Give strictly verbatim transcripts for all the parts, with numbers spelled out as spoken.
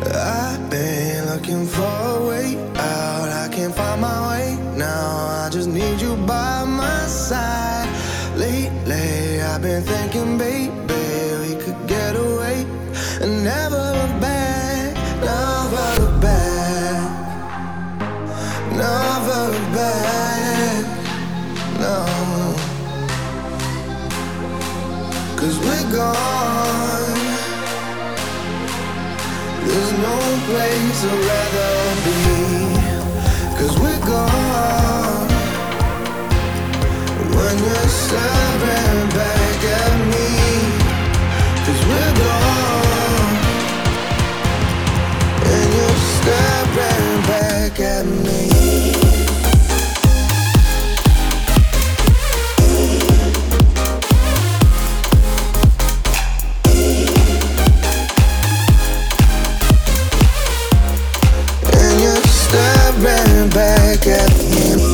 I've been looking for a way out. I can't find my way now. I just need you by my side. Lately, I've been thinking, baby, we could get away and never look back. Never look back. Never look back. No. 'Cause we're gone. There's no place I'd rather be. 'Cause we're gone. When you're staring back at me. 'Cause we're gone. And you're staring back at me. Staring back at me.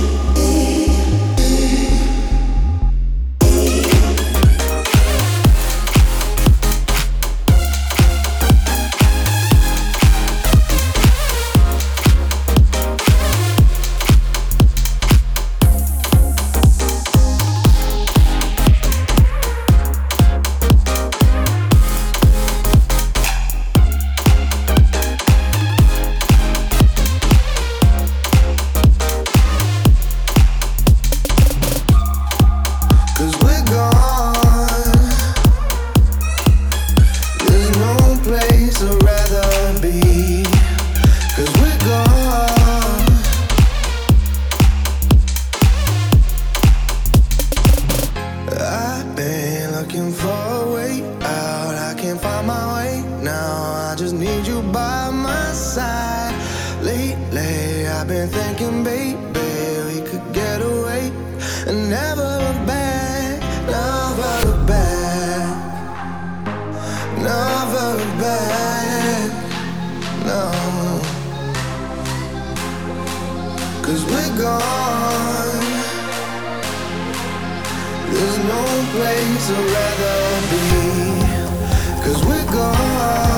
I'd rather be. 'Cause we're gone. I've been looking for a way out. I can't find my way now. I just need you by my side. Lately, I've been thinking, baby, we could get away and never look back. Never look back. Never look back. No. 'Cause we're gone. There's no place I'd rather be. 'Cause we're gone.